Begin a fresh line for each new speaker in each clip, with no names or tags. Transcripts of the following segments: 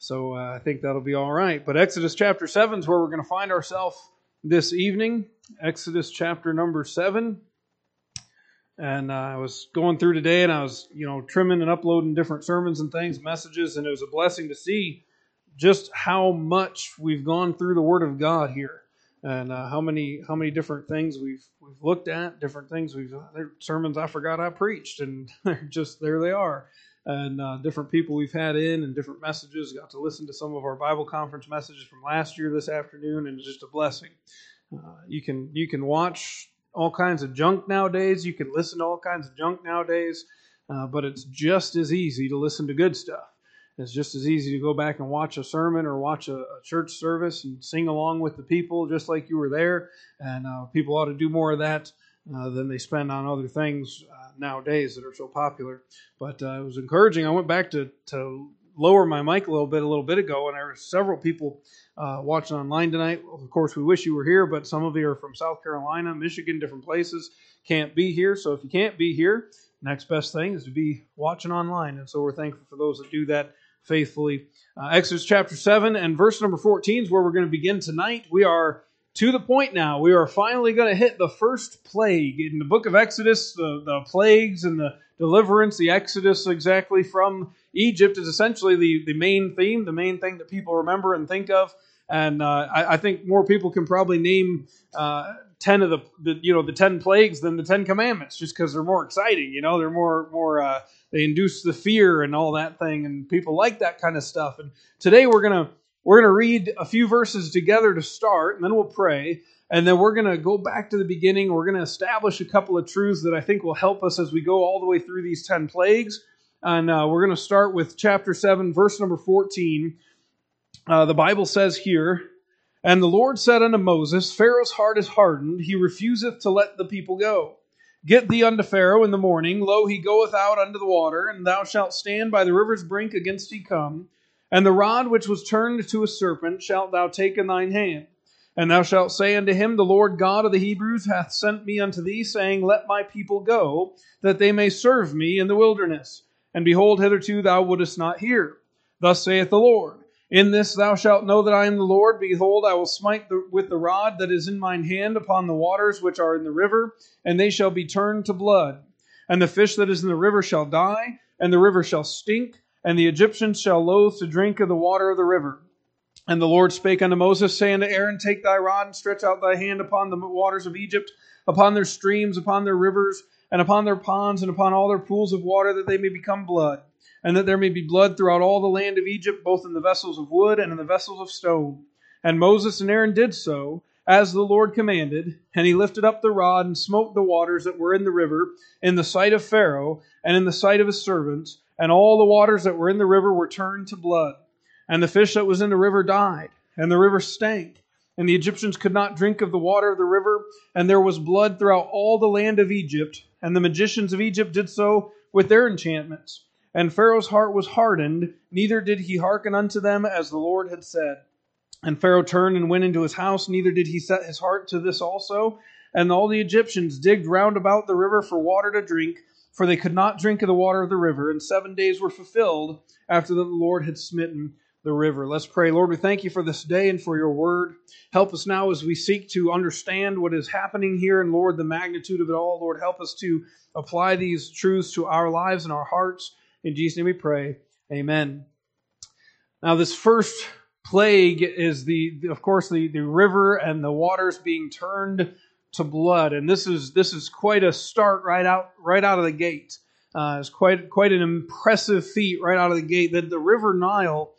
So I think that'll be all right. But Exodus chapter 7 is where we're going to find ourselves this evening. Exodus chapter number 7. And I was going through today, and I was, trimming and uploading different sermons and things, messages, and it was a blessing to see just how much we've gone through the Word of God here, and how many different things we've looked at, different things sermons I forgot I preached, and they're just there they are, and different people we've had in, and different messages. Got to listen to some of our Bible conference messages from last year this afternoon, and it's just a blessing. You can watch all kinds of junk nowadays. You can listen to all kinds of junk nowadays, but it's just as easy to listen to good stuff. It's just as easy to go back and watch a sermon or watch a church service and sing along with the people just like you were there. And people ought to do more of that than they spend on other things nowadays that are so popular. But it was encouraging. I went back to lower my mic a little bit ago, and there were several people watching online tonight. Of course, we wish you were here, but some of you are from South Carolina, Michigan, different places, can't be here. So if you can't be here, next best thing is to be watching online. And so we're thankful for those that do that faithfully. Exodus chapter 7 and verse number 14 is where we're going to begin tonight. We are to the point now. We are finally going to hit the first plague. In the book of Exodus, the plagues and the deliverance, the Exodus exactly from Egypt is essentially the main theme, the main thing that people remember and think of. And I think more people can probably name 10 of the 10 plagues than the 10 commandments, just because they're more exciting. They're more they induce the fear and all that thing, and people like that kind of stuff. And today we're gonna read a few verses together to start, and then we'll pray, and then we're gonna go back to the beginning. We're gonna establish a couple of truths that I think will help us as we go all the way through these 10 plagues. And we're gonna start with chapter 7, verse number 14. The Bible says here, "And the Lord said unto Moses, Pharaoh's heart is hardened, he refuseth to let the people go. Get thee unto Pharaoh in the morning, lo, he goeth out unto the water, and thou shalt stand by the river's brink against he come. And the rod which was turned to a serpent shalt thou take in thine hand. And thou shalt say unto him, The Lord God of the Hebrews hath sent me unto thee, saying, Let my people go, that they may serve me in the wilderness. And behold, hitherto thou wouldest not hear. Thus saith the Lord, In this thou shalt know that I am the Lord. Behold, I will smite with the rod that is in mine hand upon the waters which are in the river, and they shall be turned to blood. And the fish that is in the river shall die, and the river shall stink, and the Egyptians shall loathe to drink of the water of the river. And the Lord spake unto Moses, saying to Aaron, Take thy rod, and stretch out thy hand upon the waters of Egypt, upon their streams, upon their rivers, and upon their ponds, and upon all their pools of water, that they may become blood. And that there may be blood throughout all the land of Egypt, both in the vessels of wood and in the vessels of stone. And Moses and Aaron did so, as the Lord commanded, and he lifted up the rod and smote the waters that were in the river, in the sight of Pharaoh, and in the sight of his servants, and all the waters that were in the river were turned to blood. And the fish that was in the river died, and the river stank, and the Egyptians could not drink of the water of the river, and there was blood throughout all the land of Egypt, and the magicians of Egypt did so with their enchantments. And Pharaoh's heart was hardened, neither did he hearken unto them as the Lord had said. And Pharaoh turned and went into his house, neither did he set his heart to this also. And all the Egyptians digged round about the river for water to drink, for they could not drink of the water of the river. And 7 days were fulfilled after that the Lord had smitten the river." Let's pray. Lord, we thank you for this day and for your word. Help us now as we seek to understand what is happening here, and Lord, the magnitude of it all. Lord, help us to apply these truths to our lives and our hearts. In Jesus' name we pray. Amen. Now, this first plague is of course the river and the waters being turned to blood, and this is quite a start right out of the gate. It's quite an impressive feat right out of the gate. That the river Nile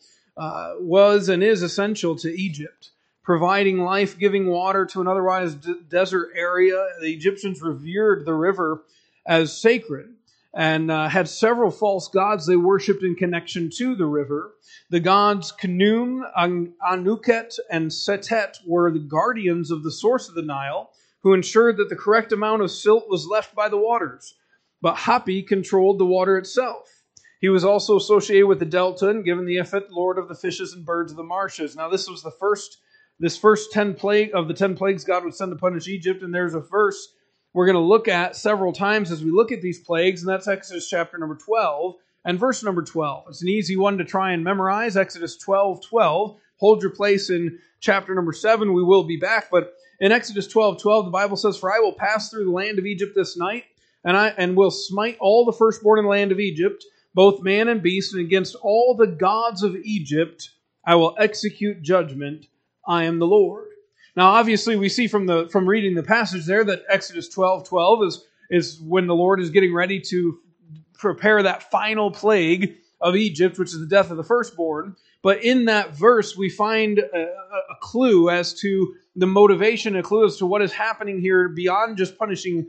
was and is essential to Egypt, providing life-giving water to an otherwise desert area. The Egyptians revered the river as sacred, and had several false gods they worshipped in connection to the river. The gods Khnum, Anuket, and Setet were the guardians of the source of the Nile, who ensured that the correct amount of silt was left by the waters. But Hapi controlled the water itself. He was also associated with the delta and given the epithet Lord of the fishes and birds of the marshes. Now this was this first 10 plagues God would send to punish Egypt, and there's a verse we're going to look at several times as we look at these plagues, and that's Exodus chapter number 12, and verse number 12. It's an easy one to try and memorize, Exodus 12:12. Hold your place in chapter number 7. We will be back, but in Exodus 12:12, the Bible says, "For I will pass through the land of Egypt this night, and will smite all the firstborn in the land of Egypt, both man and beast, and against all the gods of Egypt I will execute judgment. I am the Lord." Now, obviously, we see from reading the passage there that Exodus 12:12 is when the Lord is getting ready to prepare that final plague of Egypt, which is the death of the firstborn. But in that verse, we find a clue as to the motivation, a clue as to what is happening here beyond just punishing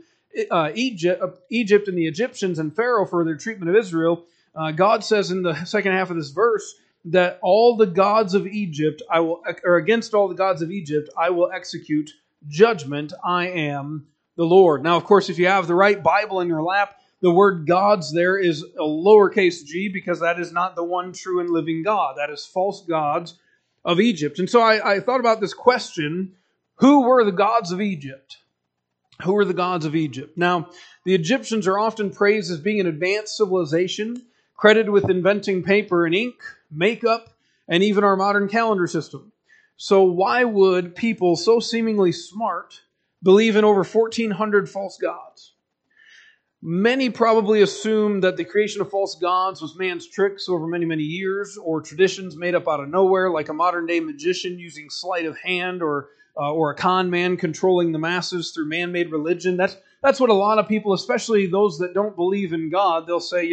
Egypt and the Egyptians and Pharaoh for their treatment of Israel. God says in the second half of this verse that all the gods of Egypt, against all the gods of Egypt, I will execute judgment. I am the Lord. Now, of course, if you have the right Bible in your lap, the word gods there is a lowercase g, because that is not the one true and living God. That is false gods of Egypt. And so I thought about this question: who were the gods of Egypt? Who were the gods of Egypt? Now, the Egyptians are often praised as being an advanced civilization, credited with inventing paper and ink, makeup, and even our modern calendar system. So why would people so seemingly smart believe in over 1,400 false gods? Many probably assume that the creation of false gods was man's tricks over many, many years, or traditions made up out of nowhere, like a modern-day magician using sleight of hand, or a con man controlling the masses through man-made religion. That's what a lot of people, especially those that don't believe in God, they'll say,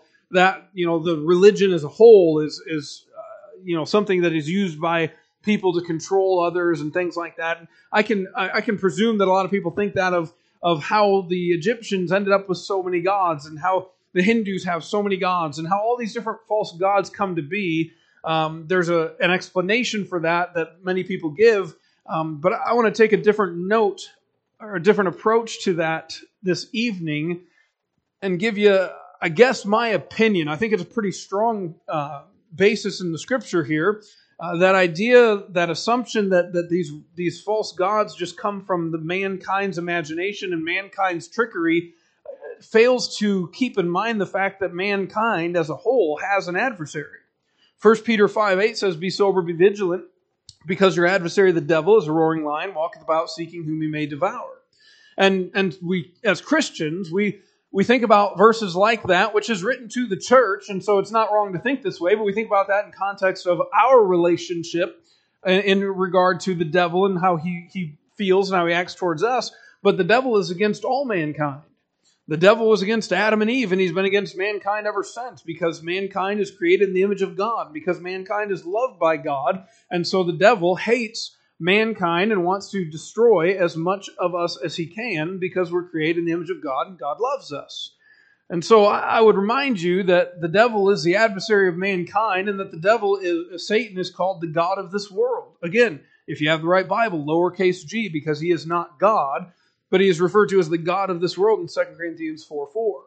the religion as a whole is something that is used by people to control others and things like that. And I can presume that a lot of people think that of how the Egyptians ended up with so many gods, and how the Hindus have so many gods, and how all these different false gods come to be. There's an explanation for that many people give, but I want to take a different note, or a different approach to that this evening, and give you, I guess, my opinion. I think it's a pretty strong basis in the Scripture here. That idea, that assumption that these false gods just come from the mankind's imagination and mankind's trickery, fails to keep in mind the fact that mankind as a whole has an adversary. 1 Peter 5:8 says, "Be sober, be vigilant, because your adversary the devil is a roaring lion, walketh about seeking whom he may devour." And we, as Christians, we think about verses like that, which is written to the church, and so it's not wrong to think this way, but we think about that in context of our relationship in regard to the devil and how he feels and how he acts towards us. But the devil is against all mankind. The devil was against Adam and Eve, and he's been against mankind ever since, because mankind is created in the image of God, because mankind is loved by God, and so the devil hates mankind and wants to destroy as much of us as he can, because we're created in the image of God and God loves us. And so I would remind you that the devil is the adversary of mankind, and that the devil Satan is called the god of this world. Again, if you have the right Bible, lowercase g, because he is not God, but he is referred to as the god of this world in 2 Corinthians 4:4.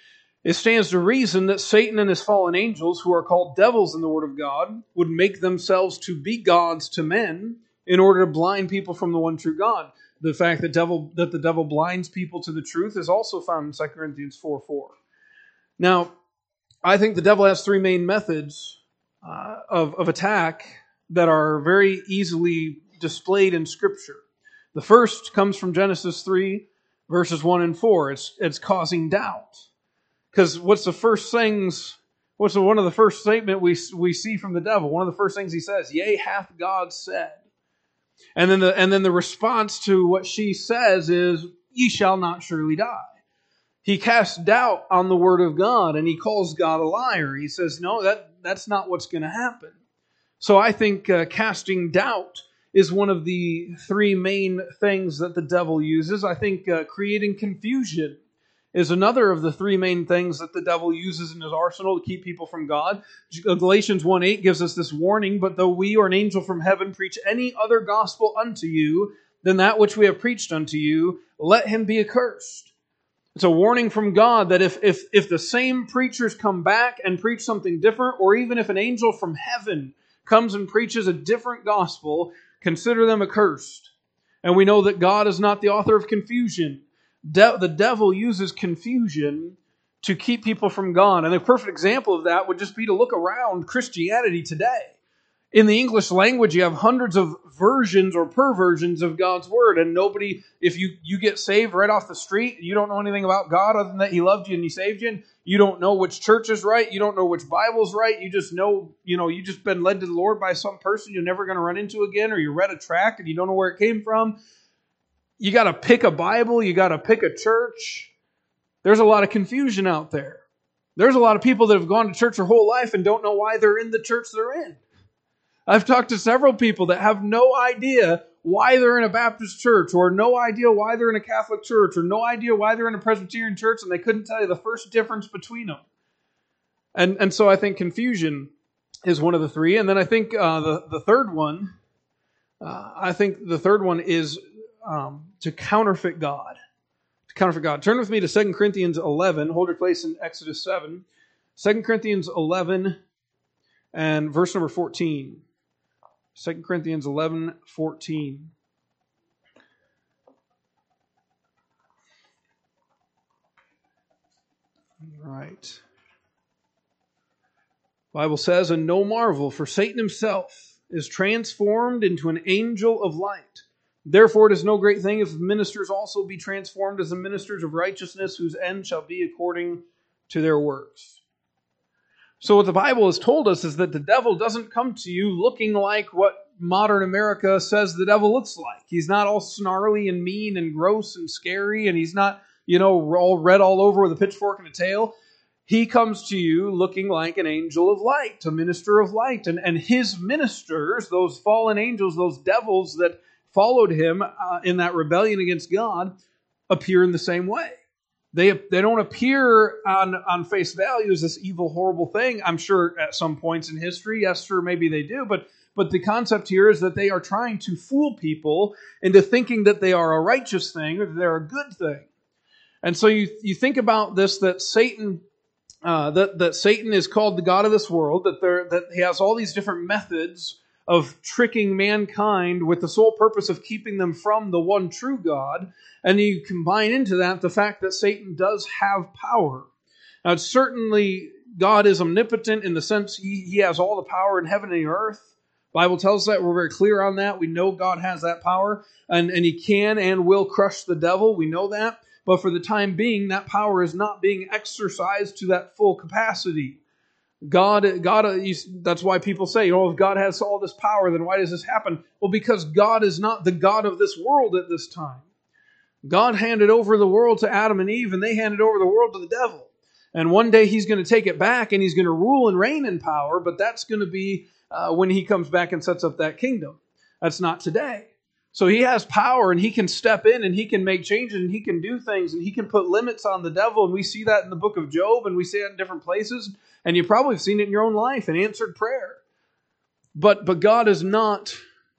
It stands to reason that Satan and his fallen angels, who are called devils in the Word of God, would make themselves to be gods to men in order to blind people from the one true God. The fact that the devil blinds people to the truth is also found in 2 Corinthians 4:4. Now, I think the devil has three main methods of attack that are very easily displayed in Scripture. The first comes from Genesis 3, verses 1 and 4. It's causing doubt. Because what's one of the first statement we see from the devil? One of the first things he says, "Yea, hath God said." And then the response to what she says is, "Ye shall not surely die." He casts doubt on the Word of God, and he calls God a liar. He says, no, that's not what's going to happen. So I think casting doubt is one of the three main things that the devil uses. I think creating confusion is another of the three main things that the devil uses in his arsenal to keep people from God. Galatians 1:8 gives us this warning, "But though we or an angel from heaven preach any other gospel unto you than that which we have preached unto you, let him be accursed." It's a warning from God that if the same preachers come back and preach something different, or even if an angel from heaven comes and preaches a different gospel, consider them accursed. And we know that God is not the author of confusion. The devil uses confusion to keep people from God. And a perfect example of that would just be to look around Christianity today. In the English language, you have hundreds of versions or perversions of God's Word, and nobody, if you get saved right off the street, you don't know anything about God other than that He loved you and He saved you, and you don't know which church is right, you don't know which Bible's right, you just know, you just been led to the Lord by some person you're never going to run into again, or you read a tract and you don't know where it came from. You got to pick a Bible, you got to pick a church. There's a lot of confusion out there. There's a lot of people that have gone to church their whole life and don't know why they're in the church they're in. I've talked to several people that have no idea why they're in a Baptist church, or no idea why they're in a Catholic church, or no idea why they're in a Presbyterian church, and they couldn't tell you the first difference between them. And so I think confusion is one of the three. And then I think the third one, is to counterfeit God. To counterfeit God. Turn with me to 2 Corinthians 11. Hold your place in Exodus 7. 2 Corinthians 11 and verse number 14. 2 Corinthians 11:14. All right. The Bible says, "And no marvel, for Satan himself is transformed into an angel of light. Therefore it is no great thing if ministers also be transformed as the ministers of righteousness, whose end shall be according to their works." So what the Bible has told us is that the devil doesn't come to you looking like what modern America says the devil looks like. He's not all snarly and mean and gross and scary, and he's not, all red all over with a pitchfork and a tail. He comes to you looking like an angel of light, a minister of light. And his ministers, those fallen angels, those devils that followed him in that rebellion against God, appear in the same way. They don't appear on face value as this evil, horrible thing. I'm sure at some points in history, yes, sure, maybe they do. But the concept here is that they are trying to fool people into thinking that they are a righteous thing or that they're a good thing. And so you think about this, that Satan that Satan is called the god of this world, that he has all these different methods of tricking mankind with the sole purpose of keeping them from the one true God. And you combine into that the fact that Satan does have power. Now, certainly God is omnipotent in the sense he has all the power in heaven and earth. The Bible tells us that. We're very clear on that. We know God has that power, and he can and will crush the devil. We know that. But for the time being, that power is not being exercised to that full capacity. God, that's why people say, if God has all this power, then why does this happen? Well, because God is not the God of this world at this time. God handed over the world to Adam and Eve, and they handed over the world to the devil. And one day he's going to take it back, and he's going to rule and reign in power, but that's going to be when he comes back and sets up that kingdom. That's not today. So he has power, and he can step in, and he can make changes, and he can do things, and he can put limits on the devil. And we see that in the book of Job, and we see that in different places. And you probably have seen it in your own life in answered prayer. But God is not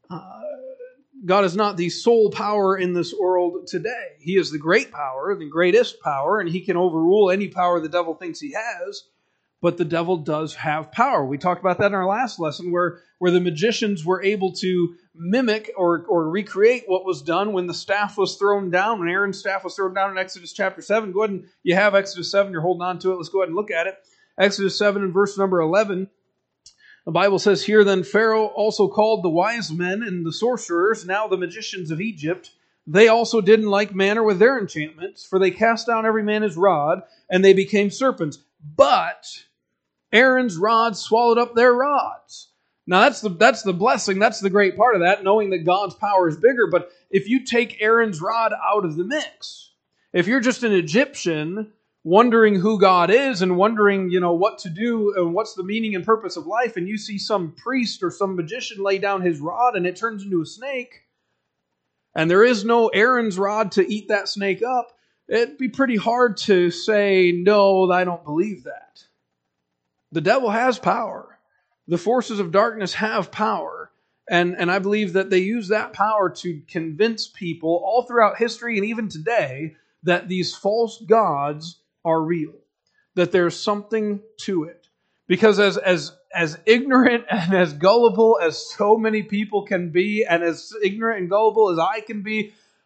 the sole power in this world today. He is the great power, the greatest power, and he can overrule any power the devil thinks he has. But the devil does have power. We talked about that in our last lesson, where the magicians were able to mimic or recreate what was done when the staff was thrown down, when Aaron's staff was thrown down in Exodus chapter 7. Go ahead and you have Exodus 7, you're holding on to it. Let's go ahead and look at it. Exodus 7 and verse number 11. The Bible says here, "Then Pharaoh also called the wise men and the sorcerers, now the magicians of Egypt. They also did in like manner with their enchantments, for they cast down every man his rod, and they became serpents. But Aaron's rod swallowed up their rods." Now that's the blessing. That's the great part of that, knowing that God's power is bigger. But if you take Aaron's rod out of the mix, if you're just an Egyptian wondering who God is and wondering, what to do and what's the meaning and purpose of life, and you see some priest or some magician lay down his rod and it turns into a snake, and there is no Aaron's rod to eat that snake up, it'd be pretty hard to say, no, I don't believe that. The devil has power. The forces of darkness have power. And I believe that they use that power to convince people all throughout history and even today that these false gods are real, that there's something to it. Because as ignorant and as gullible as so many people can be, and as ignorant and gullible as I can be,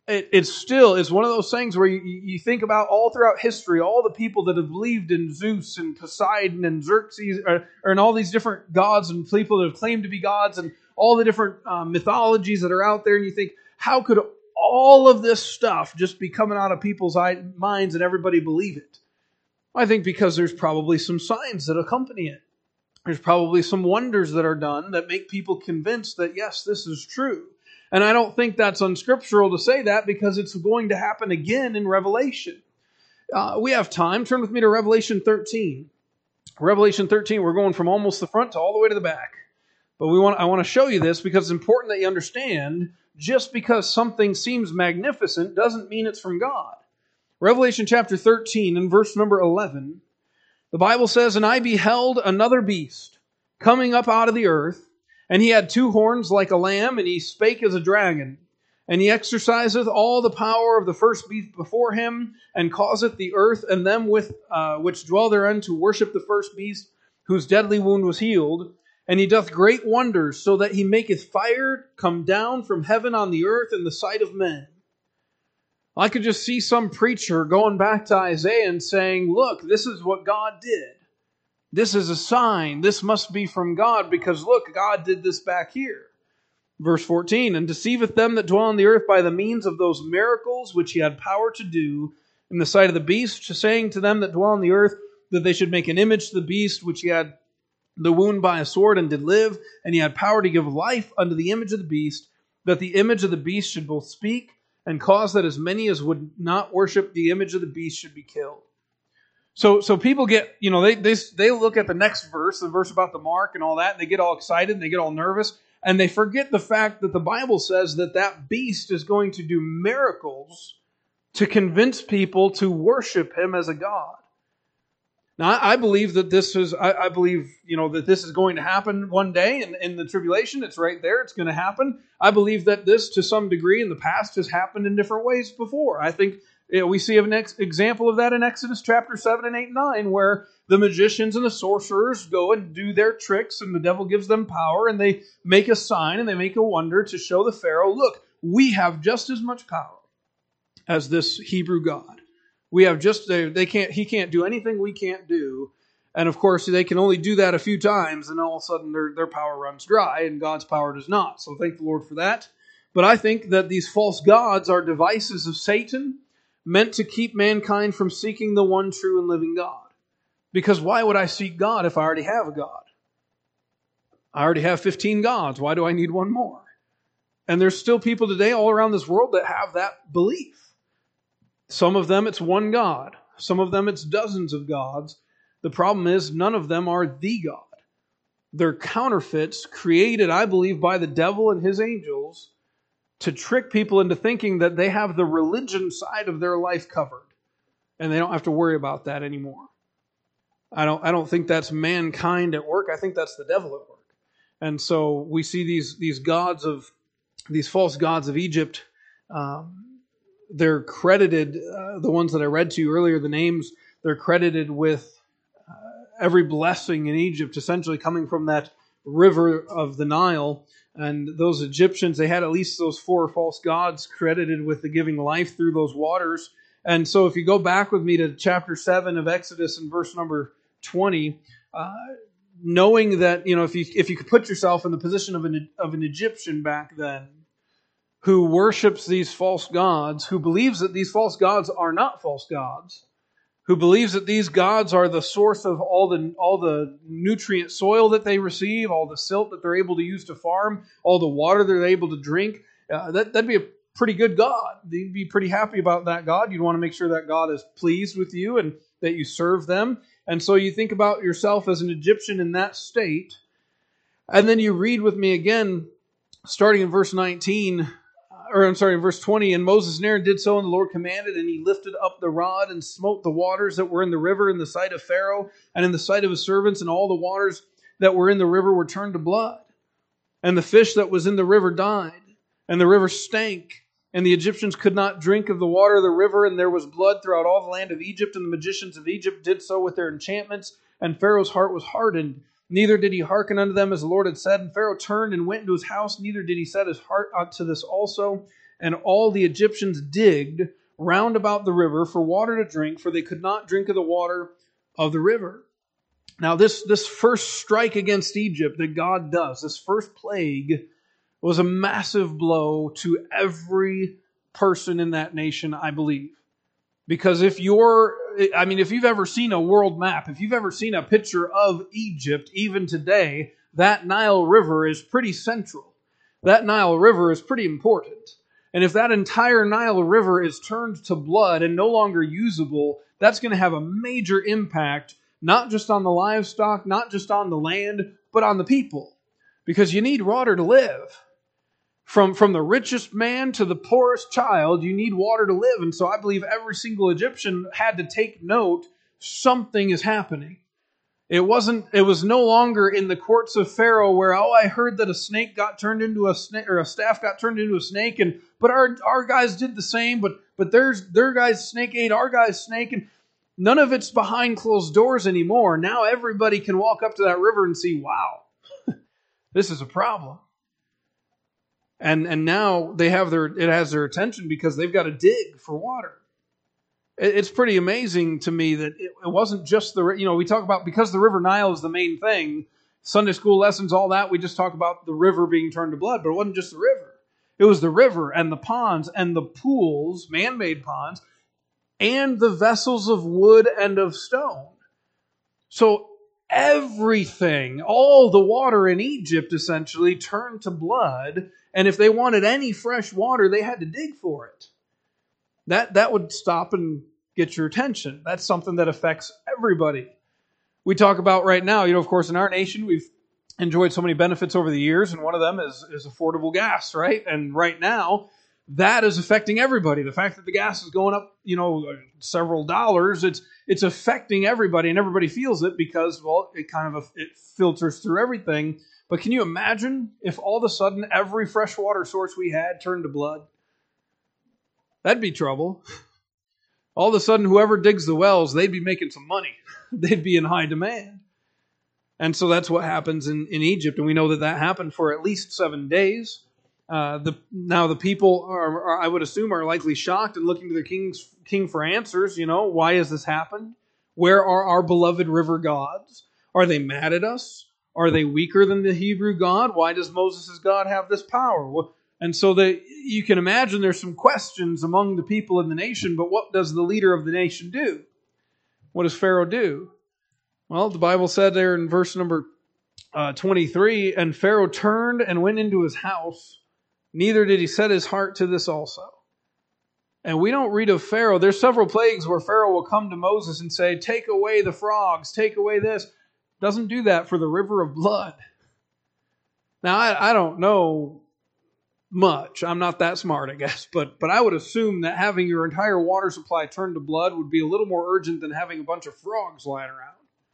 it's one of those things where you think about all throughout history, all the people that have believed in Zeus and Poseidon and Xerxes, or in all these different gods and people that have claimed to be gods and all the different mythologies that are out there, and you think, how could all of this stuff just be coming out of people's minds and everybody believe it? I think because there's probably some signs that accompany it. There's probably some wonders that are done that make people convinced that, yes, this is true. And I don't think that's unscriptural to say that, because it's going to happen again in Revelation. We have time. Turn with me to Revelation 13. Revelation 13, we're going from almost the front to all the way to the back. But I want to show you this because it's important that you understand, just because something seems magnificent doesn't mean it's from God. Revelation chapter 13 and verse number 11, the Bible says, "And I beheld another beast coming up out of the earth, and he had 2 horns like a lamb, and he spake as a dragon. And he exerciseth all the power of the first beast before him, and causeth the earth and them which dwell therein to worship the first beast, whose deadly wound was healed. And he doth great wonders, so that he maketh fire come down from heaven on the earth in the sight of men." I could just see some preacher going back to Isaiah and saying, look, this is what God did. This is a sign. This must be from God, because look, God did this back here. Verse 14, "And deceiveth them that dwell on the earth by the means of those miracles which he had power to do in the sight of the beast, saying to them that dwell on the earth that they should make an image to the beast, which he had the wound by a sword and did live, and he had power to give life unto the image of the beast, that the image of the beast should both speak and cause that as many as would not worship the image of the beast should be killed." So people get, they look at the next verse, the verse about the mark and all that, and they get all excited and they get all nervous, and they forget the fact that the Bible says that beast is going to do miracles to convince people to worship him as a god. Now, I believe that this is, that this is going to happen one day in the tribulation. It's right there. It's going to happen. I believe that this, to some degree, in the past has happened in different ways before. I think we see an example of that in Exodus chapter 7 and 8 and 9, where the magicians and the sorcerers go and do their tricks, and the devil gives them power, and they make a sign and they make a wonder to show the Pharaoh, look, we have just as much power as this Hebrew god. We have he can't do anything we can't do. And of course, they can only do that a few times, and all of a sudden their power runs dry, and God's power does not. So thank the Lord for that. But I think that these false gods are devices of Satan, meant to keep mankind from seeking the one true and living God. Because why would I seek God if I already have a God? I already have 15 gods. Why do I need one more? And there's still people today all around this world that have that belief. Some of them it's one God. Some of them it's dozens of gods. The problem is none of them are the God. They're counterfeits created, I believe, by the devil and his angels to trick people into thinking that they have the religion side of their life covered. And they don't have to worry about that anymore. I don't think that's mankind at work. I think that's the devil at work. And so we see these false gods of Egypt. They're credited, the ones that I read to you earlier, the names, they're credited with every blessing in Egypt, essentially coming from that river of the Nile. And those Egyptians, they had at least those 4 false gods credited with the giving life through those waters. And so if you go back with me to chapter 7 of Exodus and verse number 20, knowing that, if you could put yourself in the position of an Egyptian back then, who worships these false gods, who believes that these false gods are not false gods, who believes that these gods are the source of all the nutrient soil that they receive, all the silt that they're able to use to farm, all the water they're able to drink, that'd be a pretty good God. You'd be pretty happy about that God. You'd want to make sure that God is pleased with you and that you serve them. And so you think about yourself as an Egyptian in that state, and then you read with me again, starting in verse 20, "And Moses and Aaron did so, and the Lord commanded, and he lifted up the rod and smote the waters that were in the river in the sight of Pharaoh and in the sight of his servants, and all the waters that were in the river were turned to blood. And the fish that was in the river died, and the river stank, and the Egyptians could not drink of the water of the river, and there was blood throughout all the land of Egypt, and the magicians of Egypt did so with their enchantments, and Pharaoh's heart was hardened. Neither did he hearken unto them as the Lord had said. And Pharaoh turned and went into his house. Neither did he set his heart unto this also. and all the Egyptians digged round about the river for water to drink, for they could not drink of the water of the river. Now, this first strike against Egypt that God does, this first plague, was a massive blow to every person in that nation, I believe. Because if you've ever seen a world map, if you've ever seen a picture of Egypt, even today, that Nile River is pretty central. That Nile River is pretty important. And if that entire Nile River is turned to blood and no longer usable, that's going to have a major impact, not just on the livestock, not just on the land, but on the people. Because you need water to live. From the richest man to the poorest child, you need water to live. And so I believe every single Egyptian had to take note, something is happening. It was no longer in the courts of Pharaoh where, I heard that a snake got turned into a snake, or a staff got turned into a snake, but our guys did the same, but their guy's snake ate our guy's snake, and none of it's behind closed doors anymore. Now everybody can walk up to that river and see, wow, this is a problem. And now it has their attention because they've got to dig for water. It's pretty amazing to me that it wasn't just we talk about, because the River Nile is the main thing, Sunday school lessons, all that, we just talk about the river being turned to blood, but it wasn't just the river. It was the river and the ponds and the pools, man-made ponds, and the vessels of wood and of stone. So everything, all the water in Egypt essentially turned to blood, and if they wanted any fresh water, they had to dig for it. That would stop and get your attention. That's something that affects everybody. We talk about right now, of course, in our nation, we've enjoyed so many benefits over the years, and one of them is affordable gas, right? And right now, that is affecting everybody. The fact that the gas is going up, several dollars, it's affecting everybody, and everybody feels it because, it filters through everything. But can you imagine if all of a sudden every freshwater source we had turned to blood? That'd be trouble. All of a sudden, whoever digs the wells, they'd be making some money. They'd be in high demand. And so that's what happens in Egypt. And we know that happened for at least 7 days. Now the people are, I would assume, are likely shocked and looking to their king for answers. Why has this happened? Where are our beloved river gods? Are they mad at us? Are they weaker than the Hebrew God? Why does Moses' God have this power? And so you can imagine there's some questions among the people in the nation, but what does the leader of the nation do? What does Pharaoh do? Well, the Bible said there in verse number 23, and Pharaoh turned and went into his house, neither did he set his heart to this also. And we don't read of Pharaoh. There's several plagues where Pharaoh will come to Moses and say, take away the frogs, take away this. Doesn't do that for the river of blood. Now, I don't know much. I'm not that smart, I guess. But I would assume that having your entire water supply turned to blood would be a little more urgent than having a bunch of frogs lying around.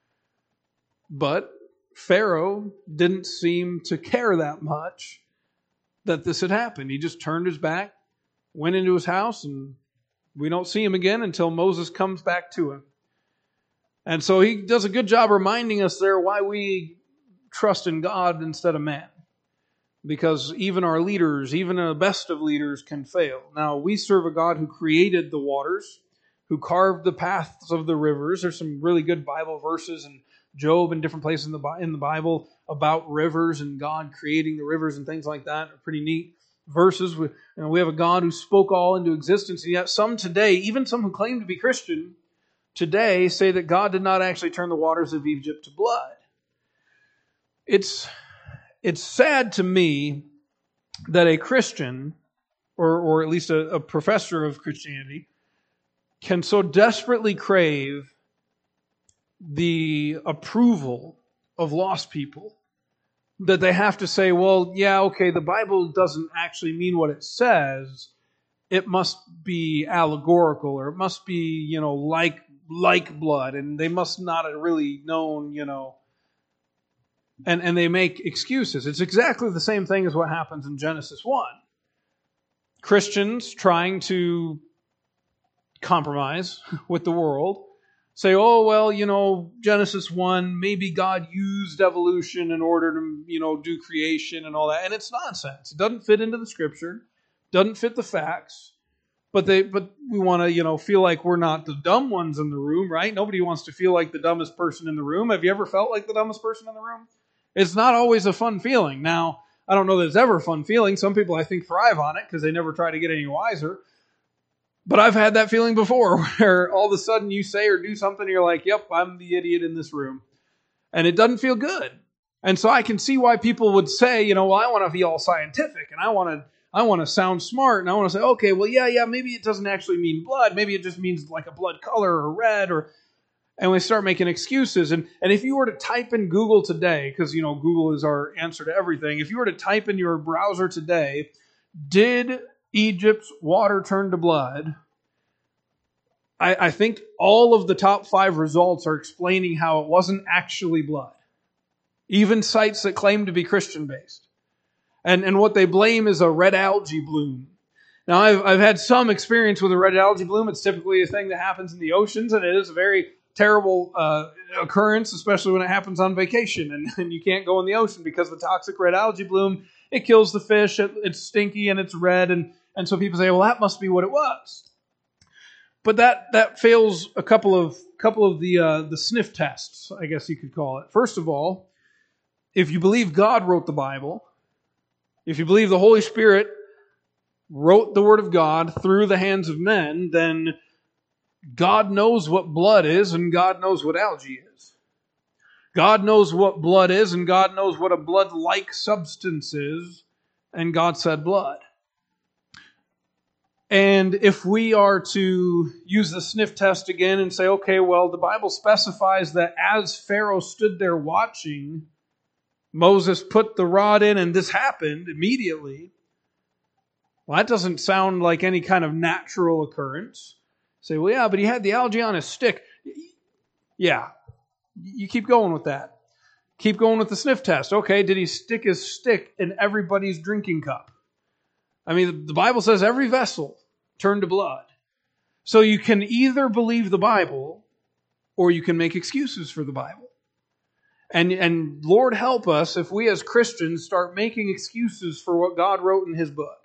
But Pharaoh didn't seem to care that much that this had happened. He just turned his back, went into his house, and we don't see him again until Moses comes back to him. And so he does a good job reminding us there why we trust in God instead of man. Because even our leaders, even the best of leaders, can fail. Now, we serve a God who created the waters, who carved the paths of the rivers. There's some really good Bible verses in Job and different places in the Bible about rivers and God creating the rivers and things like that. Pretty neat verses. We have a God who spoke all into existence, and yet some today, even some who claim to be Christian today, say that God did not actually turn the waters of Egypt to blood. It's sad to me that a Christian, or at least a professor of Christianity, can so desperately crave the approval of lost people that they have to say, well, yeah, okay, the Bible doesn't actually mean what it says. It must be allegorical, or it must be, like blood, and they must not have really known, And they make excuses. It's exactly the same thing as what happens in Genesis 1. Christians trying to compromise with the world say, oh, well, Genesis 1, maybe God used evolution in order to, do creation and all that. And it's nonsense. It doesn't fit into the Scripture. doesn't fit the facts, but we want to, feel like we're not the dumb ones in the room, right? Nobody wants to feel like the dumbest person in the room. Have you ever felt like the dumbest person in the room? It's not always a fun feeling. Now, I don't know that it's ever a fun feeling. Some people, I think, thrive on it because they never try to get any wiser. But I've had that feeling before where all of a sudden you say or do something and you're like, yep, I'm the idiot in this room. And it doesn't feel good. And so I can see why people would say, well, I want to be all scientific and I want to sound smart and I want to say, okay, well, yeah, maybe it doesn't actually mean blood. Maybe it just means like a blood color or red and we start making excuses. And if you were to type in Google today, because, Google is our answer to everything. If you were to type in your browser today, did Egypt's water turn to blood? I think all of the top 5 results are explaining how it wasn't actually blood. Even sites that claim to be Christian-based. And what they blame is a red algae bloom. Now, I've had some experience with a red algae bloom. It's typically a thing that happens in the oceans, and it is a very terrible occurrence, especially when it happens on vacation. And you can't go in the ocean because the toxic red algae bloom, it kills the fish, it's stinky, and it's red. And so people say, well, that must be what it was. But that fails a couple of the sniff tests, I guess you could call it. First of all, if you believe God wrote the Bible, if you believe the Holy Spirit wrote the Word of God through the hands of men, then God knows what blood is and God knows what algae is. God knows what blood is and God knows what a blood-like substance is, and God said blood. And if we are to use the sniff test again and say, okay, well, the Bible specifies that as Pharaoh stood there watching, Moses put the rod in and this happened immediately. Well, that doesn't sound like any kind of natural occurrence. Say, well, yeah, but he had the algae on his stick. Yeah, you keep going with that. Keep going with the sniff test. Okay, did he stick his stick in everybody's drinking cup? I mean, the Bible says every vessel turned to blood. So you can either believe the Bible or you can make excuses for the Bible. And Lord help us if we as Christians start making excuses for what God wrote in His book.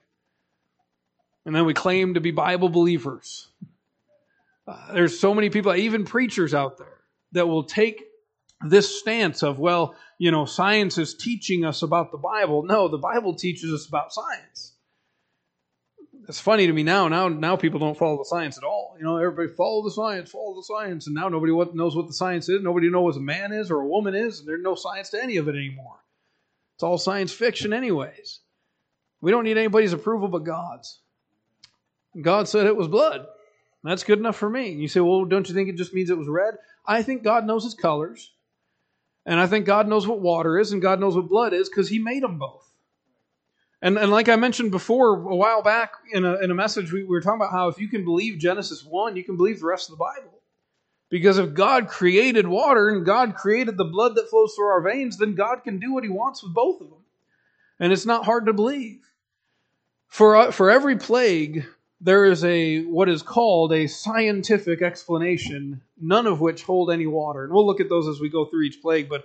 And then we claim to be Bible believers. There's so many people, even preachers out there, that will take this stance of, well, science is teaching us about the Bible. No, the Bible teaches us about science. It's funny to me now people don't follow the science at all. Everybody follow the science. And now nobody knows what the science is. Nobody knows what a man is or a woman is. And there's no science to any of it anymore. It's all science fiction anyways. We don't need anybody's approval but God's. God said it was blood. That's good enough for me. And you say, well, don't you think it just means it was red? I think God knows His colors. And I think God knows what water is and God knows what blood is because He made them both. And like I mentioned before, a while back in a message, we were talking about how if you can believe Genesis 1, you can believe the rest of the Bible. Because if God created water and God created the blood that flows through our veins, then God can do what He wants with both of them. And it's not hard to believe. For every plague, there is what is called a scientific explanation, none of which hold any water. And we'll look at those as we go through each plague. But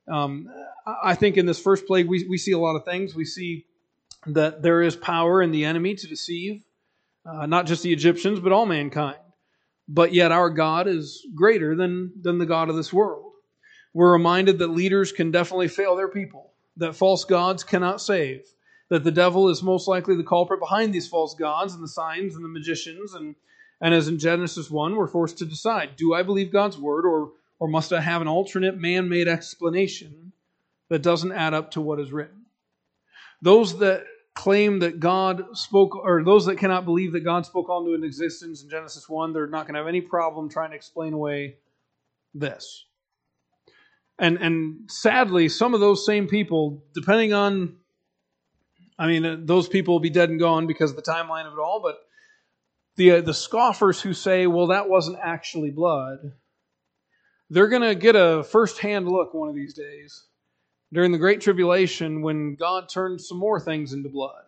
I think in this first plague, we see a lot of things. We see that there is power in the enemy to deceive, not just the Egyptians, but all mankind. But yet our God is greater than the God of this world. We're reminded that leaders can definitely fail their people, that false gods cannot save, that the devil is most likely the culprit behind these false gods and the signs and the magicians. And as in Genesis 1, we're forced to decide, do I believe God's word or must I have an alternate man-made explanation that doesn't add up to what is written? Those that claim that God spoke, or those that cannot believe that God spoke all into existence in Genesis 1, they're not going to have any problem trying to explain away this. And sadly, some of those same people, depending on, those people will be dead and gone because of the timeline of it all, but the scoffers who say, well, that wasn't actually blood, they're going to get a first-hand look one of these days during the Great Tribulation when God turned some more things into blood.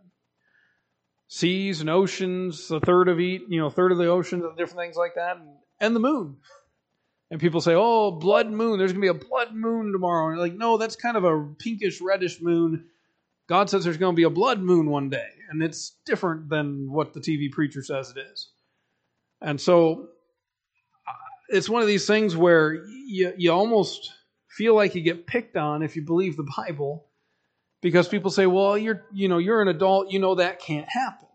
Seas and oceans, a third of the oceans and different things like that, and the moon. And people say, oh, blood moon, there's going to be a blood moon tomorrow. And you're like, no, that's kind of a pinkish, reddish moon. God says there's going to be a blood moon one day, and it's different than what the TV preacher says it is. And so it's one of these things where you almost feel like you get picked on if you believe the Bible, because people say, well, you're an adult, that can't happen.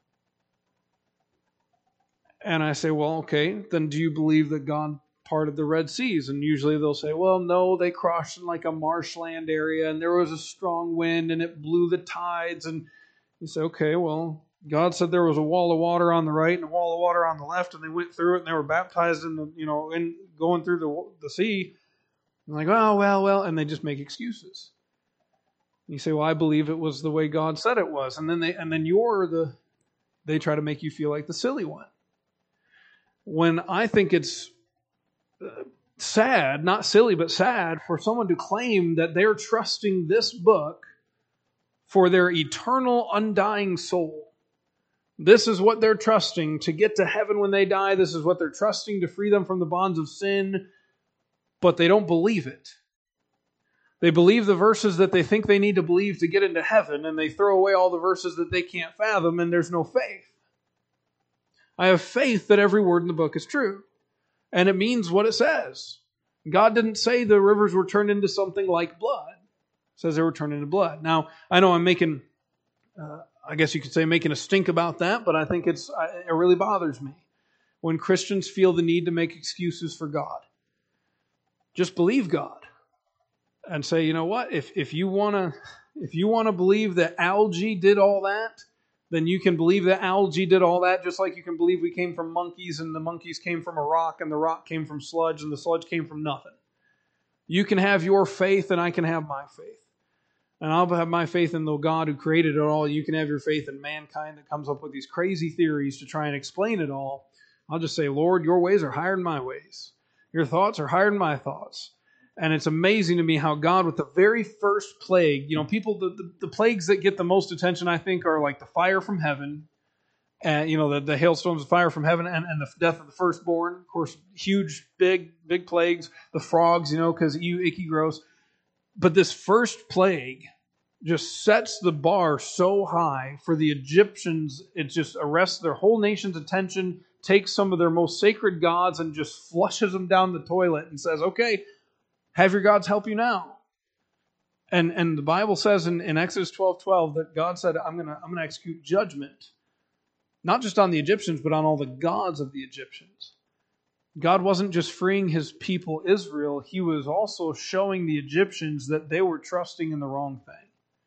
And I say, well, okay, then do you believe that God parted the Red Seas? And usually they'll say, well, no, they crossed in like a marshland area and there was a strong wind and it blew the tides. And you say, okay, well, God said there was a wall of water on the right and a wall of water on the left, and they went through it and they were baptized in in going through the sea. I'm like, well, and they just make excuses. You say, well, I believe it was the way God said it was, and then they try to make you feel like the silly one. When I think it's sad, not silly, but sad, for someone to claim that they're trusting this book for their eternal, undying soul. This is what they're trusting to get to heaven when they die. This is what they're trusting to free them from the bonds of sin, but they don't believe it. They believe the verses that they think they need to believe to get into heaven, and they throw away all the verses that they can't fathom, and there's no faith. I have faith that every word in the book is true, and it means what it says. God didn't say the rivers were turned into something like blood. It says they were turned into blood. Now, I know I'm making, I guess you could say making a stink about that, but I think it really bothers me when Christians feel the need to make excuses for God. Just believe God and say, you know what, if you want to believe that algae did all that, then you can believe that algae did all that, just like you can believe we came from monkeys and the monkeys came from a rock and the rock came from sludge and the sludge came from nothing. You can have your faith and I can have my faith. And I'll have my faith in the God who created it all. You can have your faith in mankind that comes up with these crazy theories to try and explain it all. I'll just say, Lord, your ways are higher than my ways. Your thoughts are higher than my thoughts. And it's amazing to me how God, with the very first plague, people, the plagues that get the most attention, I think, are like the fire from heaven, and, the hailstones of fire from heaven, and the death of the firstborn. Of course, huge, big plagues. The frogs, because icky, gross. But this first plague just sets the bar so high for the Egyptians. It just arrests their whole nation's attention, takes some of their most sacred gods, and just flushes them down the toilet and says, okay, have your gods help you now. And the Bible says in Exodus 12:12 that God said, I'm gonna execute judgment, not just on the Egyptians, but on all the gods of the Egyptians. God wasn't just freeing his people Israel, he was also showing the Egyptians that they were trusting in the wrong thing.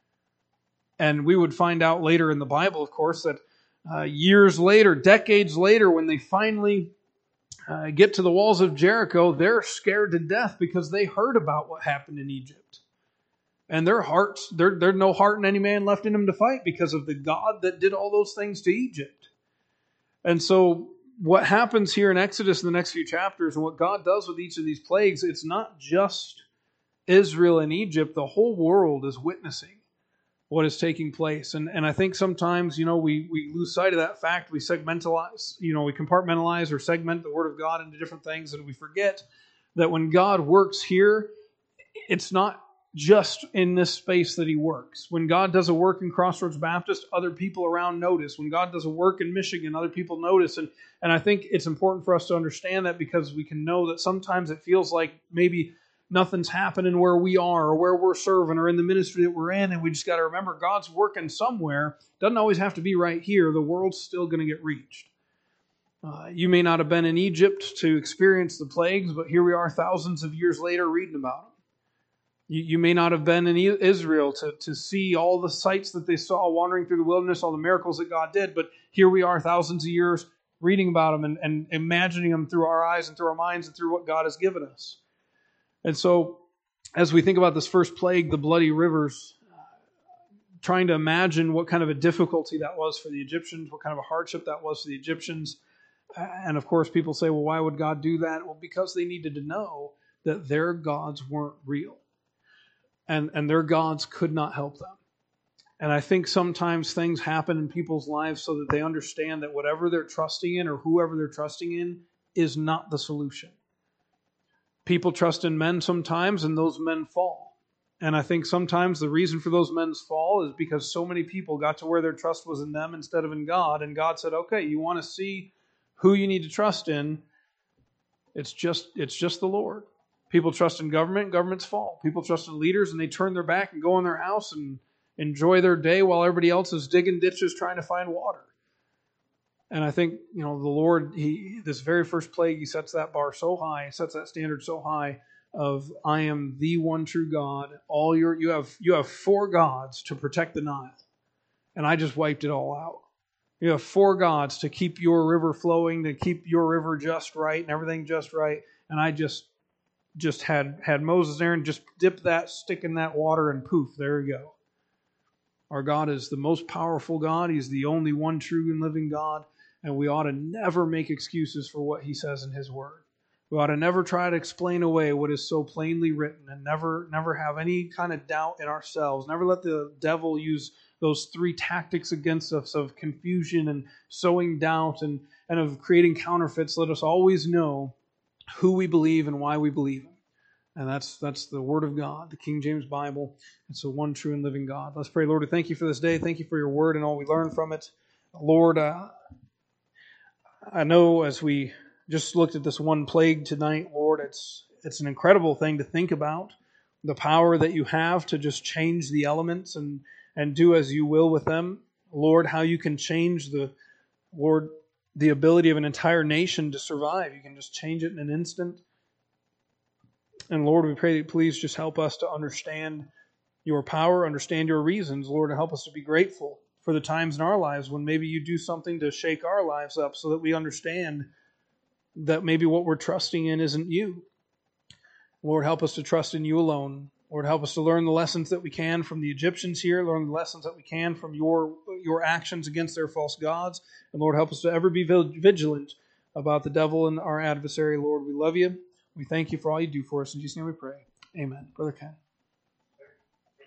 And we would find out later in the Bible, of course, that years later, decades later, when they finally get to the walls of Jericho, they're scared to death because they heard about what happened in Egypt. And their hearts, there's no heart in any man left in them to fight because of the God that did all those things to Egypt. And so what happens here in Exodus in the next few chapters and what God does with each of these plagues, it's not just Israel and Egypt. The whole world is witnessing what is taking place. And I think sometimes, we lose sight of that fact. We segmentalize, we compartmentalize or segment the Word of God into different things, and we forget that when God works here, it's not just in this space that he works. When God does a work in Crossroads Baptist, other people around notice. When God does a work in Michigan, other people notice. And I think it's important for us to understand that, because we can know that sometimes it feels like maybe nothing's happening where we are or where we're serving or in the ministry that we're in, and we just got to remember God's working somewhere. Doesn't always have to be right here. The world's still going to get reached. You may not have been in Egypt to experience the plagues, but here we are thousands of years later reading about them. You may not have been in Israel to see all the sights that they saw wandering through the wilderness, all the miracles that God did, but here we are thousands of years reading about them and imagining them through our eyes and through our minds and through what God has given us. And so, as we think about this first plague, the bloody rivers, trying to imagine what kind of a difficulty that was for the Egyptians, what kind of a hardship that was for the Egyptians. And of course, people say, well, why would God do that? Well, because they needed to know that their gods weren't real. And their gods could not help them. And I think sometimes things happen in people's lives so that they understand that whatever they're trusting in or whoever they're trusting in is not the solution. People trust in men sometimes, and those men fall. And I think sometimes the reason for those men's fall is because so many people got to where their trust was in them instead of in God. And God said, okay, you want to see who you need to trust in? It's just the Lord. People trust in government, governments fall. People trust in leaders, and they turn their back and go in their house and enjoy their day while everybody else is digging ditches trying to find water. And I think, the Lord, this very first plague, He sets that bar so high, He sets that standard so high of, I am the one true God. You have 4 gods to protect the Nile, and I just wiped it all out. You have 4 gods to keep your river flowing, to keep your river just right and everything just right, and I just had Moses there and just dip that stick in that water, and poof, there you go. Our God is the most powerful God. He's the only one true and living God, and we ought to never make excuses for what He says in His Word. We ought to never try to explain away what is so plainly written, and never have any kind of doubt in ourselves. Never let the devil use those 3 tactics against us of confusion and sowing doubt and of creating counterfeits. Let us always know who we believe and why we believe Him. And that's the Word of God, the King James Bible. It's the one true and living God. Let's pray. Lord, we thank You for this day. Thank You for Your Word and all we learn from it. Lord, I know as we just looked at this one plague tonight, Lord, it's an incredible thing to think about. The power that You have to just change the elements and do as You will with them. Lord, how You can change the ability of an entire nation to survive. You can just change it in an instant. And Lord, we pray that please just help us to understand Your power, understand Your reasons. Lord, help us to be grateful for the times in our lives when maybe You do something to shake our lives up so that we understand that maybe what we're trusting in isn't You. Lord, help us to trust in You alone. Lord, help us to learn the lessons that we can from the Egyptians here, learn the lessons that we can from Your actions against their false gods. And Lord, help us to ever be vigilant about the devil and our adversary. Lord, we love You. We thank You for all You do for us. In Jesus' name we pray. Amen. Brother Ken.